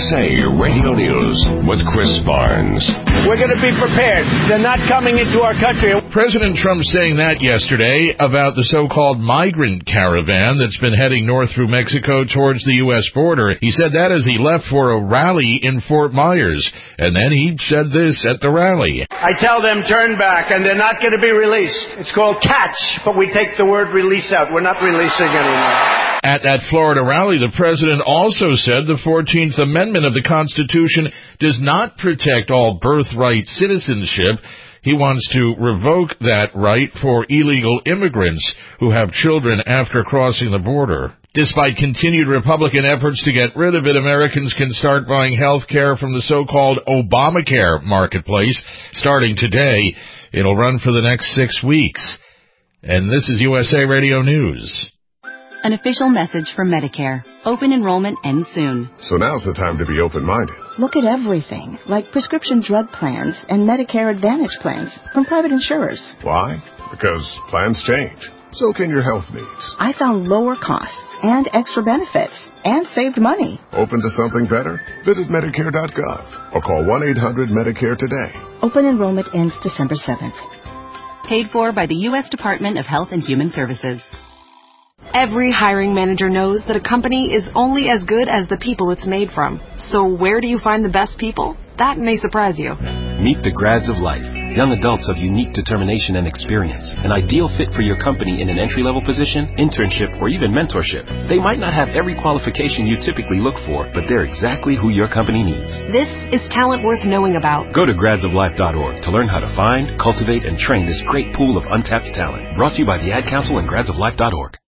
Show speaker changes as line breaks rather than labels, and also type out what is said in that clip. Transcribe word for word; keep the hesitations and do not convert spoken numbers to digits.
S A Radio News with Chris Barnes.
We're going to be prepared. They're not coming into our country.
President Trump saying that yesterday about the so-called migrant caravan that's been heading north through Mexico towards the U S border. He said that as he left for a rally in Fort Myers. And then he said this at the rally.
I tell them turn back, and they're not going to be released. It's called catch, but we take the word release out. We're not releasing anymore.
At that Florida rally, the president also said the fourteenth Amendment of the Constitution does not protect all birthright citizenship. He wants to revoke that right for illegal immigrants who have children after crossing the border. Despite continued Republican efforts to get rid of it, Americans can start buying health care from the so-called Obamacare marketplace starting today. It'll run for the next six weeks. And this is U S A Radio News.
An official message from Medicare. Open enrollment ends soon.
So now's the time to be open-minded.
Look at everything, like prescription drug plans and Medicare Advantage plans from private insurers.
Why? Because plans change. So can your health needs.
I found lower costs and extra benefits and saved money.
Open to something better? Visit Medicare dot gov or call one eight hundred Medicare today.
Open enrollment ends December seventh.
Paid for by the U S Department of Health and Human Services.
Every hiring manager knows that a company is only as good as the people it's made from. So where do you find the best people? That may surprise you.
Meet the grads of life. Young adults of unique determination and experience. An ideal fit for your company in an entry-level position, internship, or even mentorship. They might not have every qualification you typically look for, but they're exactly who your company needs.
This is talent worth knowing about.
Go to grads of life dot org to learn how to find, cultivate, and train this great pool of untapped talent. Brought to you by the Ad Council and grads of life dot org.